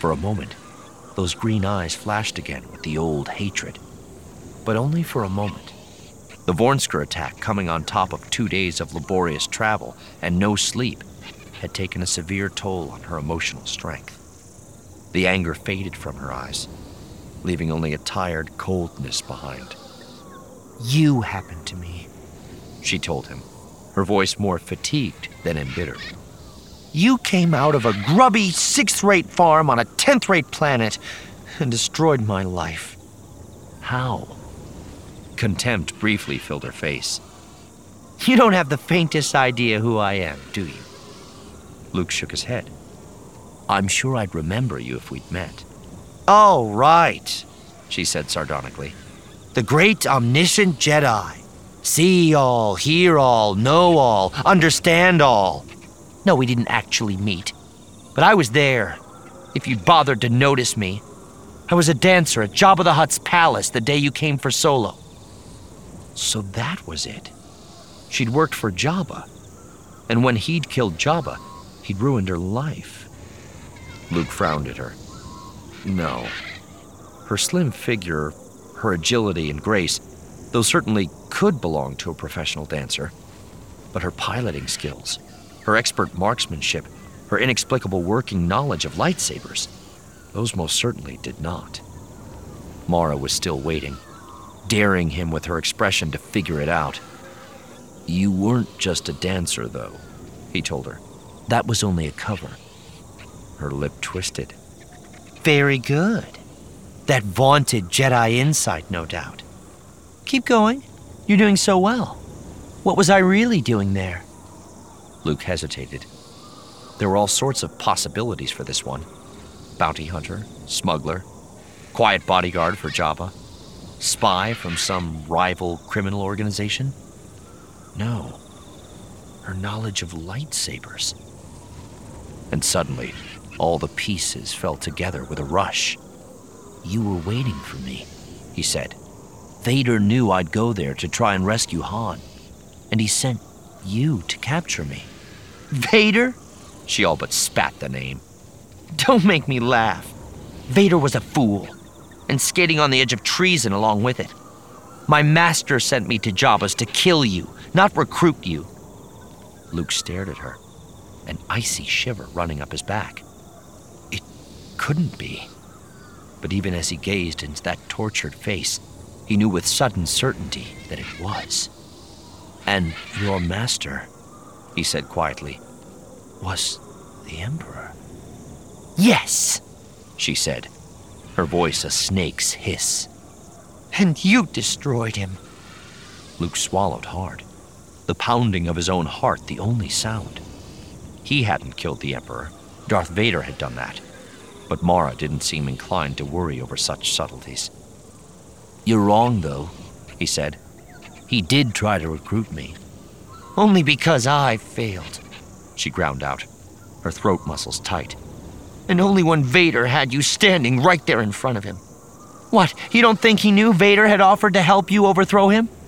For a moment, those green eyes flashed again with the old hatred. But only for a moment. The Vornsker attack, coming on top of 2 days of laborious travel and no sleep, had taken a severe toll on her emotional strength. The anger faded from her eyes, leaving only a tired coldness behind. "You happened to me," she told him, her voice more fatigued than embittered. "You came out of a grubby 6th-rate farm on a 10th-rate planet and destroyed my life." How? Contempt briefly filled her face. "You don't have the faintest idea who I am, do you?" Luke shook his head. "I'm sure I'd remember you if we'd met." "Oh, right," she said sardonically. "The great omniscient Jedi. See all, hear all, know all, understand all. No, we didn't actually meet, but I was there, if you'd bothered to notice me. I was a dancer at Jabba the Hutt's palace the day you came for Solo." So that was it. She'd worked for Jabba, and when he'd killed Jabba, he'd ruined her life. Luke frowned at her. No. Her slim figure, her agility and grace, those certainly could belong to a professional dancer. But her piloting skills, her expert marksmanship, her inexplicable working knowledge of lightsabers, those most certainly did not. Mara was still waiting, daring him with her expression to figure it out. "You weren't just a dancer, though," he told her. "That was only a cover." Her lip twisted. "Very good. That vaunted Jedi insight, no doubt. Keep going. You're doing so well. What was I really doing there?" Luke hesitated. There were all sorts of possibilities for this one. Bounty hunter, smuggler, quiet bodyguard for Jabba, spy from some rival criminal organization. No, her knowledge of lightsabers. And suddenly, all the pieces fell together with a rush. "You were waiting for me," he said. "Vader knew I'd go there to try and rescue Han, and he sent you to capture me." "Vader?" She all but spat the name. "Don't make me laugh. Vader was a fool, and skating on the edge of treason along with it. My master sent me to Jabba's to kill you, not recruit you." Luke stared at her, an icy shiver running up his back. It couldn't be. But even as he gazed into that tortured face, he knew with sudden certainty that it was. "And your master," he said quietly, "was the Emperor." "Yes," she said, her voice a snake's hiss. "And you destroyed him." Luke swallowed hard, the pounding of his own heart the only sound. He hadn't killed the Emperor. Darth Vader had done that. But Mara didn't seem inclined to worry over such subtleties. "You're wrong, though," he said. "He did try to recruit me." "Only because I failed," she ground out, her throat muscles tight. "And only when Vader had you standing right there in front of him. What, you don't think he knew Vader had offered to help you overthrow him?"